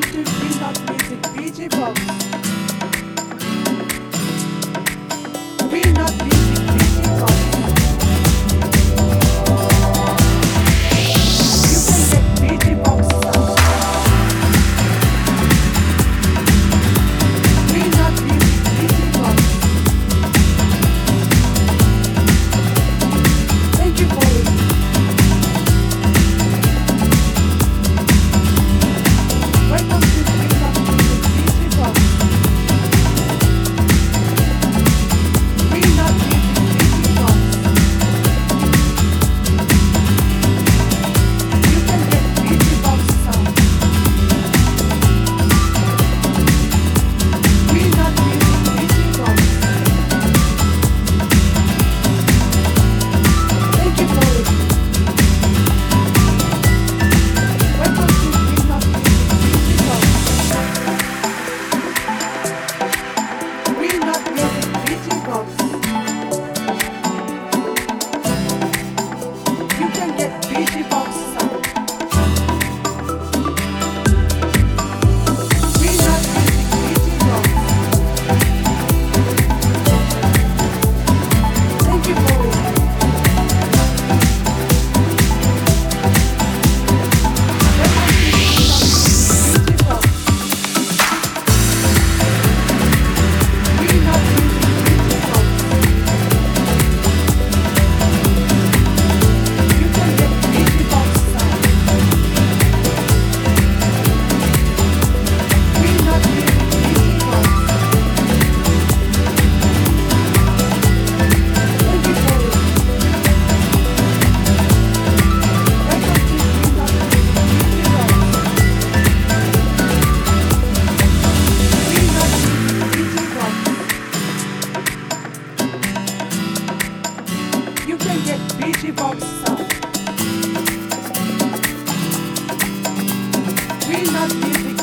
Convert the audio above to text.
to Peanut Music DJ Box. Peanut Music DJ Box. You can get DJ Box sound. Peanut Music DJ Box. Thank you for listening. Welcome to Peanut Music DJ Box. Peanut Music DJ Box. You can get DJ Box sound. Peanut Music DJ Box. Thank you for listening. Welcome to Peanut Music DJ Box. Peanut Music DJ Box. You can get DJ Box sound. Peanut Music DJ Box. Thank you for listening. Welcome to Peanut Music DJ Box. Peanut Music DJ Box. You can get DJ Box sound. Peanut Music DJ Box. Thank you for listening. Welcome to Peanut Music DJ Box. Peanut Music DJ Box. You can get DJ Box sound. Peanut Music